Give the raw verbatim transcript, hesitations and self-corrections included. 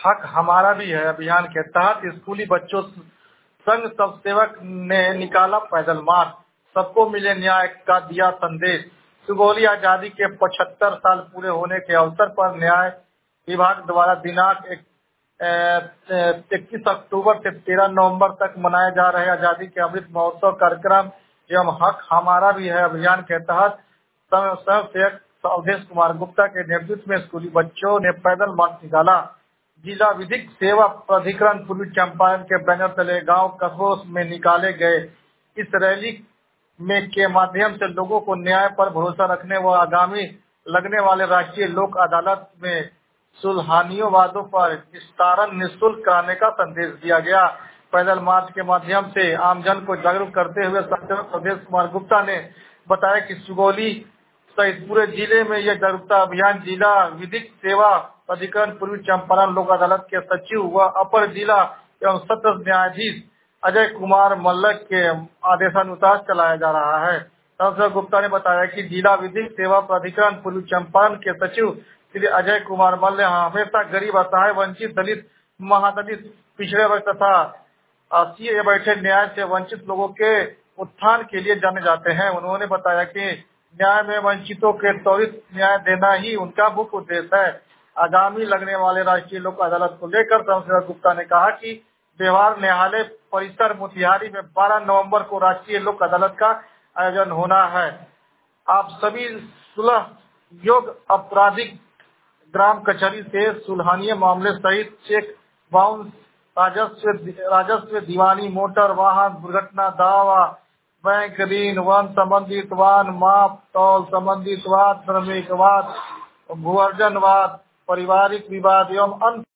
हक हमारा भी है अभियान के तहत स्कूली बच्चों संघ सबसेवक ने निकाला पैदल मार्च, सबको मिले न्याय का दिया संदेश। सुगौली आजादी के पचहत्तर साल पूरे होने के अवसर पर न्याय विभाग द्वारा दिनांक इक्कीस अक्टूबर से तेरह नवंबर तक मनाए जा रहे आजादी के अमृत महोत्सव कार्यक्रम एवं हक हमारा भी है अभियान के तहत स्वयंसेवक अवधेश कुमार गुप्ता के नेतृत्व में स्कूली बच्चों ने पैदल मार्च निकाला। जिला विधिक सेवा प्राधिकरण पूर्वी चंपारण के बैनर तले गांव कस्बों में निकाले गए इस रैली में के माध्यम से लोगों को न्याय पर भरोसा रखने व आगामी लगने वाले राष्ट्रीय लोक अदालत में सुलहानियों वादों पर निस्तारण निःशुल्क कराने का संदेश दिया गया। पैदल मार्च के माध्यम से आमजन को जागरूक करते हुए संचालक अवधेश कुमार गुप्ता ने बताया कि सुगौली सहित पूरे जिले में यह जागरूकता अभियान जिला विधिक सेवा प्राधिकरण पूर्वी चंपारण लोक अदालत के सचिव व अपर जिला एवं सत्र न्यायाधीश अजय कुमार मल्लक के आदेशानुसार चलाया जा रहा है। संसद गुप्ता ने बताया कि जिला विधिक सेवा प्राधिकरण पूर्वी चंपारण के सचिव श्री अजय कुमार मल्ल हमेशा गरीब असहाय वंचित दलित महादलित पिछड़े वर्ग तथा सीए बैठे न्याय से वंचित लोगों के उत्थान के लिए जाने जाते हैं। उन्होंने बताया कि न्याय में वंचितों के त्वरित न्याय देना ही उनका मुख्य उद्देश्य है। आगामी लगने वाले राष्ट्रीय लोक अदालत को लेकर संसद गुप्ता ने कहा कि व्यवहार न्यायालय परिसर मोतिहारी में बारह नवंबर को राष्ट्रीय लोक अदालत का आयोजन होना है। आप सभी सुलह योग आपराधिक ग्राम कचहरी से सुलहानीय मामले सहित चेक बाउंस राजस्व राजस्व दीवानी मोटर वाहन दुर्घटना दावा बैंक ऋण वन संबंधित वाहन माप तौल संबंधित वाद श्रमिक वाद भूअर्जन वाद पारिवारिक विवाद एवं अन्य